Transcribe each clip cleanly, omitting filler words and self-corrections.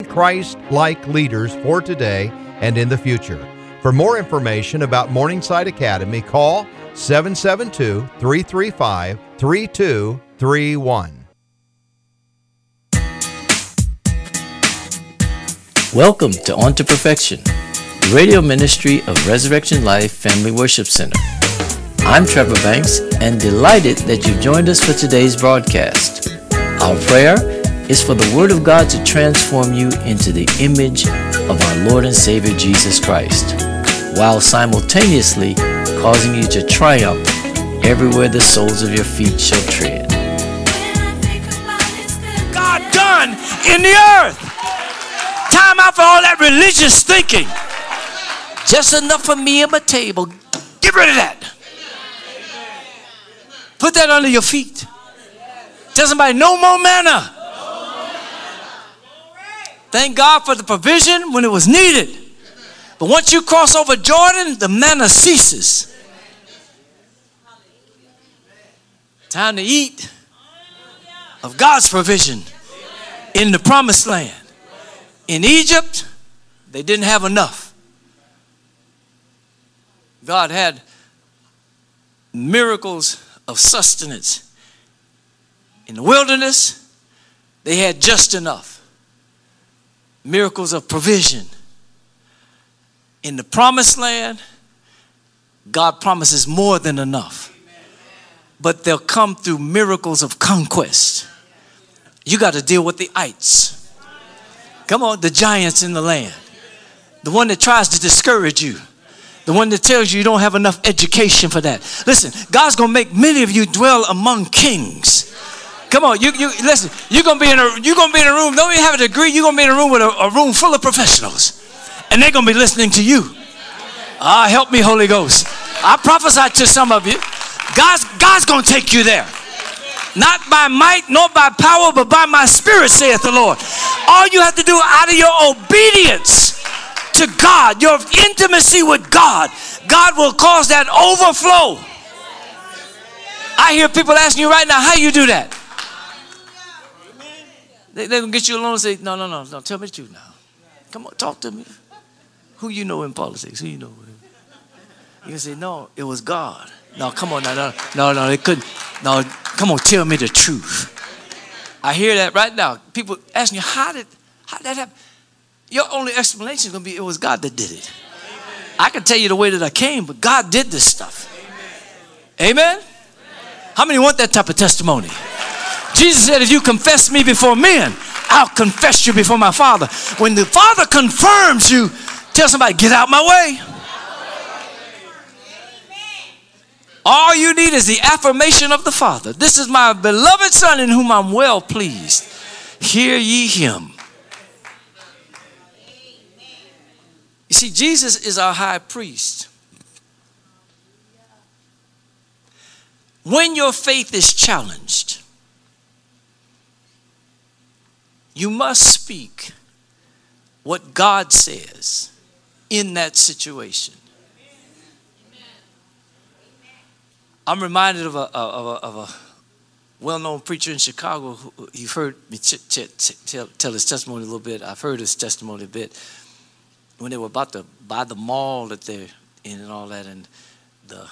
Christ-like leaders for today and in the future. For more information about Morningside Academy, call 772-335-3231. Welcome to On to Perfection, the radio ministry of Resurrection Life Family Worship Center. I'm Trevor Banks and delighted that you've joined us for today's broadcast. Our prayer is for the Word of God to transform you into the image of our Lord and Savior Jesus Christ, while simultaneously causing you to triumph everywhere the soles of your feet shall tread. God done in the earth. Time out for all that religious thinking. Just enough for me and my table. Get rid of that. Put that under your feet. Tell somebody, no more manna. Thank God for the provision when it was needed. But once you cross over Jordan, the manna ceases. Time to eat of God's provision in the promised land. In Egypt, they didn't have enough. God had miracles of sustenance. In the wilderness, they had just enough. Miracles of provision. In the promised land, God promises more than enough. But they'll come through miracles of conquest. You got to deal with the ites. Come on, the giants in the land. The one that tries to discourage you. The one that tells you don't have enough education for that. Listen, God's going to make many of you dwell among kings. Come on, you listen. You're gonna be in a room. Don't even have a degree. You're gonna be in a room with a room full of professionals, and they're gonna be listening to you. Help me, Holy Ghost. I prophesy to some of you. God's gonna take you there, not by might nor by power, but by my Spirit, saith the Lord. All you have to do out of your obedience to God, your intimacy with God, God will cause that overflow. I hear people asking you right now, how you do that? They're going to get you alone and say, no, tell me the truth now. Come on, talk to me. Who you know in politics? Who you know? You can say, no, it was God. No, come on, no, they couldn't. No, come on, tell me the truth. I hear that right now. People asking you, how did that happen? Your only explanation is going to be, it was God that did it. I can tell you the way that I came, but God did this stuff. Amen? How many want that type of testimony? Jesus said, if you confess me before men, I'll confess you before my Father. When the Father confirms you, tell somebody, get out my way. All you need is the affirmation of the Father. This is my beloved Son in whom I'm well pleased. Hear ye him. You see, Jesus is our high priest. When your faith is challenged, you must speak what God says in that situation. I'm reminded of a well-known preacher in Chicago. You've heard me tell his testimony a little bit. I've heard his testimony a bit. When they were about to buy the mall that they're in and all that, and the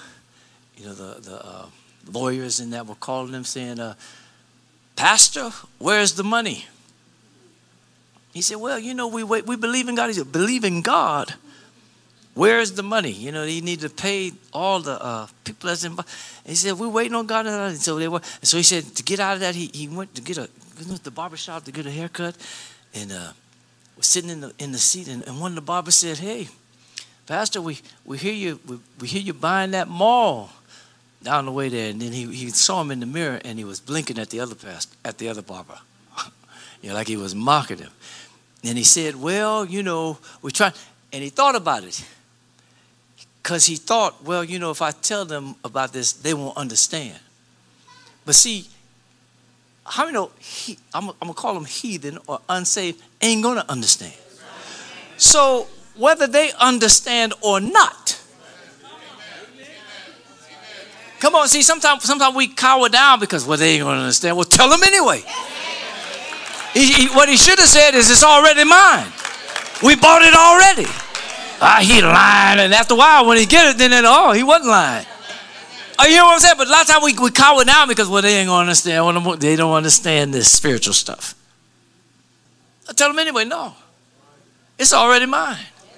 lawyers in that were calling him saying, Pastor, where's the money? He said, well, we believe in God. He said, believe in God? Where's the money? You need to pay all the people that's involved. He said, we're waiting on God. And so he said, to get out of that, he went to get the barber shop to get a haircut, and was sitting in the seat, and one of the barbers said, hey, Pastor, we hear you buying that mall down the way there. And then he saw him in the mirror, and he was blinking at the other barber, like he was mocking him. And he said, well, we try. And he thought about it, because he thought, well, if I tell them about this, they won't understand. But see, how many know I'm going to call them heathen or unsaved, ain't going to understand. So whether they understand or not, come on, see, sometimes we cower down because, well, they ain't going to understand. Well, tell them anyway. What he should have said is, it's already mine. We bought it already. He lying, and after a while, when he get it, then he wasn't lying. Oh, you know what I'm saying? But a lot of times we cower down because, well, they ain't gonna understand. They don't understand this spiritual stuff. I tell them anyway, no, it's already mine.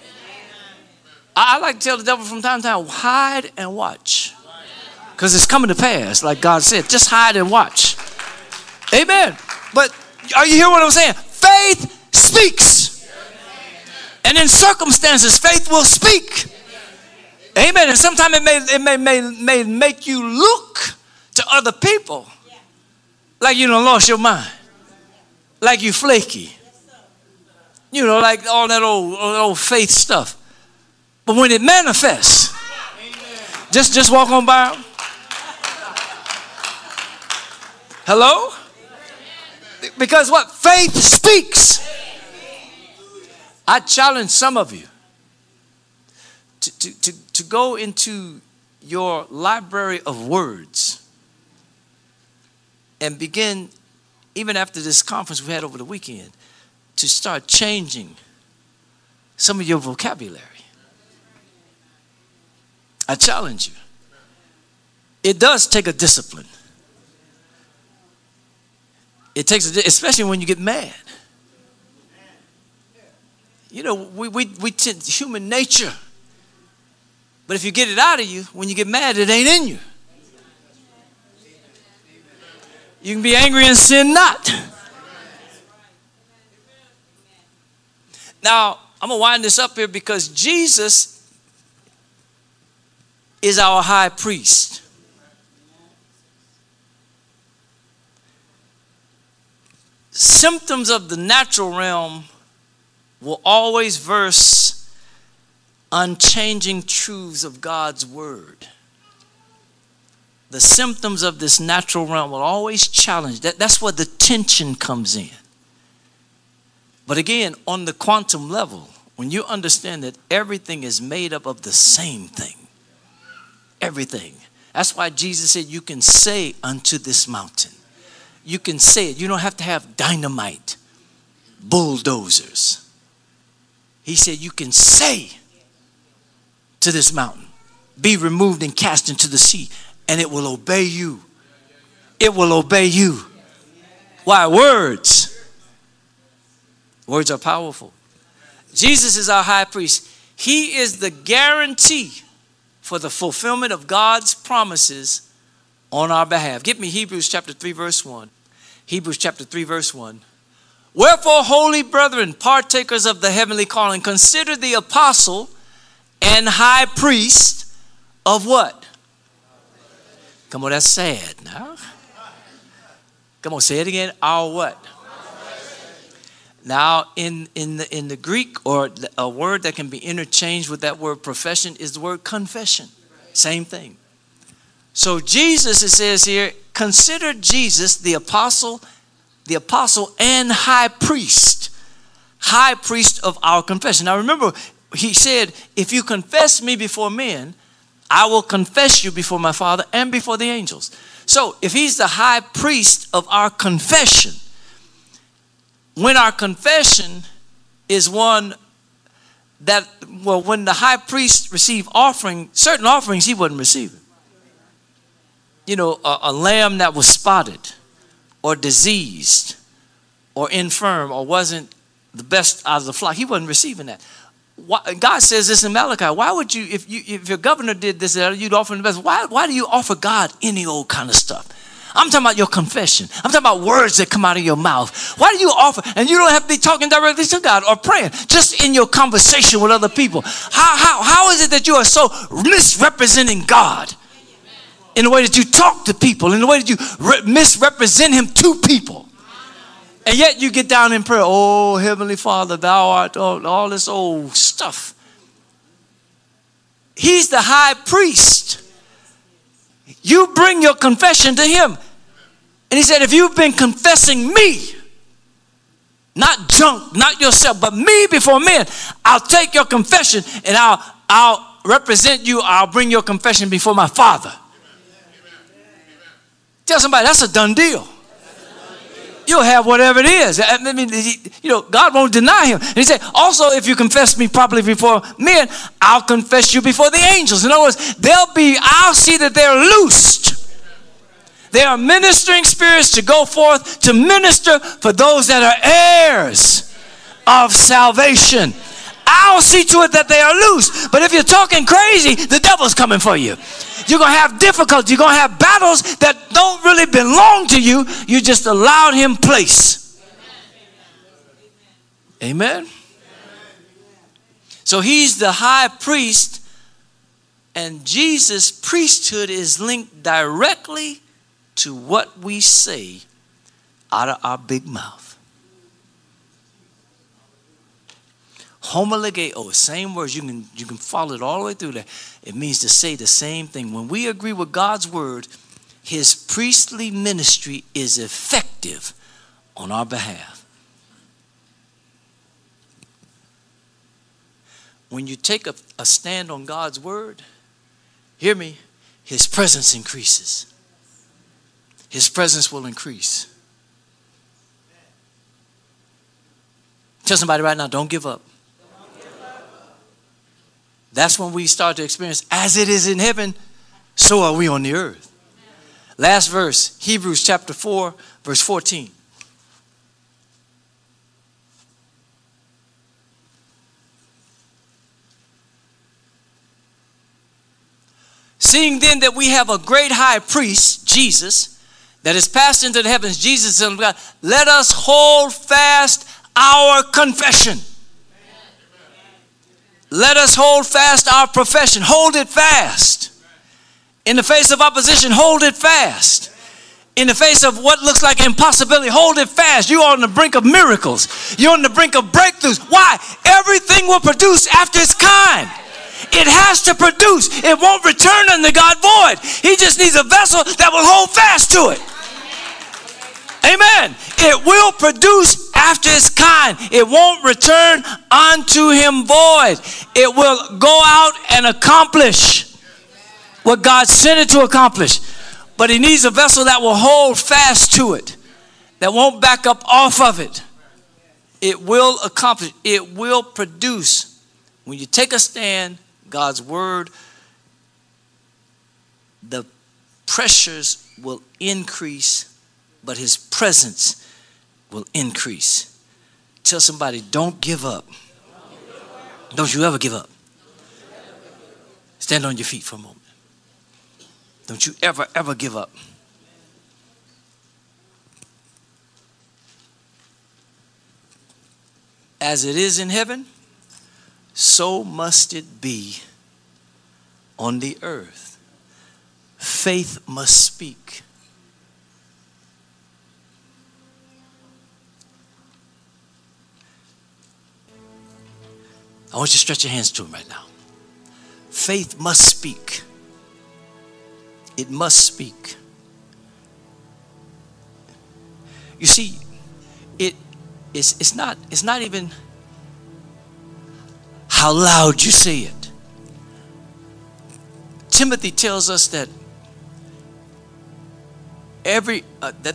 I like to tell the devil from time to time, hide and watch, because it's coming to pass, like God said. Just hide and watch. Amen. But are you hearing what I'm saying? Faith speaks. And in circumstances, faith will speak. Amen. And sometimes it may make you look to other people like you done lost your mind, like you flaky. You know, like all that old faith stuff. But when it manifests, just walk on by them. Hello? Because what? Faith speaks. I challenge some of you to go into your library of words and begin, even after this conference we had over the weekend, to start changing some of your vocabulary. I challenge you. It does take a discipline. It takes, especially when you get mad. You know, we tend human nature. But if you get it out of you, when you get mad, it ain't in you. You can be angry and sin not. Now, I'm going to wind this up here because Jesus is our high priest. Symptoms of the natural realm will always verse unchanging truths of God's word. The symptoms of this natural realm will always challenge. That's where the tension comes in. But again, on the quantum level, when you understand that everything is made up of the same thing, everything. That's why Jesus said you can say unto this mountain. You can say it. You don't have to have dynamite, bulldozers. He said you can say to this mountain, be removed and cast into the sea, and it will obey you. It will obey you. Why? Words. Words are powerful. Jesus is our high priest. He is the guarantee for the fulfillment of God's promises on our behalf. Give me Hebrews chapter 3 verse 1. Hebrews chapter 3 verse 1. Wherefore, holy brethren, partakers of the heavenly calling, consider the apostle and high priest of what? Come on, that's sad now. Come on, say it again. Our what? Now, in the Greek, or a word that can be interchanged with that word profession, is the word confession. Same thing. So Jesus, it says here, consider Jesus the apostle and high priest of our confession. Now remember, he said, if you confess me before men, I will confess you before my Father and before the angels. So if he's the high priest of our confession, when our confession is one that, well, when the high priest received certain offerings he wasn't receiving. You know, a lamb that was spotted or diseased or infirm or wasn't the best out of the flock, he wasn't receiving that. God says this in Malachi. Why would you, if your governor did this, you'd offer the best. Why do you offer God any old kind of stuff? I'm talking about your confession. I'm talking about words that come out of your mouth. Why do you offer? And you don't have to be talking directly to God or praying. Just in your conversation with other people. How is it that you are so misrepresenting God? In the way that you talk to people. In the way that you misrepresent him to people. And yet you get down in prayer. Oh, Heavenly Father, thou art all this old stuff. He's the high priest. You bring your confession to him. And he said, if you've been confessing me, not junk, not yourself, but me before men, I'll take your confession and I'll represent you. I'll bring your confession before my Father. Tell somebody, that's a done deal. you'll have whatever it is. I mean, God won't deny him. And he said, also, if you confess me properly before men, I'll confess you before the angels. In other words, I'll see that they're loosed. They are ministering spirits to go forth to minister for those that are heirs of salvation. I'll see to it that they are loose. But if you're talking crazy, the devil's coming for you. You're going to have difficulty. You're going to have battles that don't really belong to you. You just allowed him place. Amen. So he's the high priest, and Jesus' priesthood is linked directly to what we say out of our big mouth. Homologeo, same words. You can follow it all the way through there. It means to say the same thing. When we agree with God's word, his priestly ministry is effective on our behalf. When you take a stand on God's word, hear me, his presence increases. His presence will increase. Tell somebody right now, don't give up. That's when we start to experience, as it is in heaven, so are we on the earth. Last verse, Hebrews chapter 4, verse 14. Seeing then that we have a great high priest, Jesus, that is passed into the heavens, Jesus, Son of God, let us hold fast our confession. Let us hold fast our profession. Hold it fast. In the face of opposition, hold it fast. In the face of what looks like impossibility, hold it fast. You're on the brink of miracles. You're on the brink of breakthroughs. Why? Everything will produce after its kind. It has to produce. It won't return unto God void. He just needs a vessel that will hold fast to it. Amen. It will produce after its kind. It won't return unto him void. It will go out and accomplish what God sent it to accomplish. But he needs a vessel that will hold fast to it, that won't back up off of it. It will accomplish. It will produce. When you take a stand, God's word, the pressures will increase, but his presence will increase. Tell somebody, don't give up. Don't you ever give up. Stand on your feet for a moment. Don't you ever give up. As it is in heaven, so must it be on the earth. Faith must speak. I want you to stretch your hands to him right now. Faith must speak. It must speak. You see, it's not even how loud you say it. Timothy tells us that every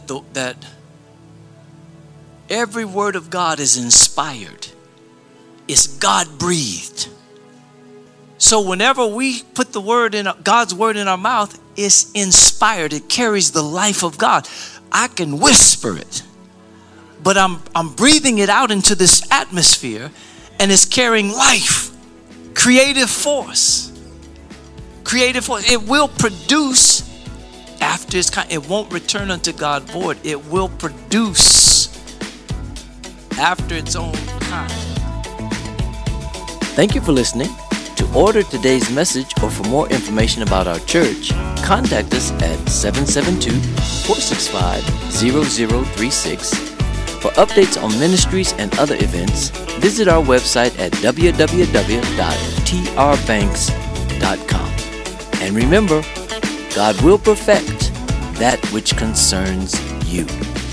word of God is inspired. It's God-breathed. So whenever we put the word in God's word in our mouth, it's inspired. It carries the life of God. I can whisper it, but I'm breathing it out into this atmosphere, and it's carrying life, creative force. Creative force. It will produce after its kind. It won't return unto God void. It will produce after its own kind. Thank you for listening. To order today's message or for more information about our church, contact us at 772-465-0036. For updates on ministries and other events, visit our website at www.trbanks.com. And remember, God will perfect that which concerns you.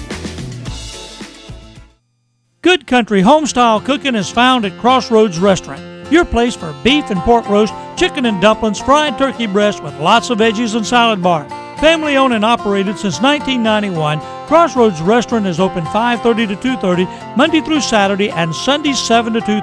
Good Country Homestyle Cooking is found at Crossroads Restaurant, your place for beef and pork roast, chicken and dumplings, fried turkey breast with lots of veggies and salad bar. Family owned and operated since 1991, Crossroads Restaurant is open 5:30 to 2:30, Monday through Saturday, and Sunday 7 to 2:30.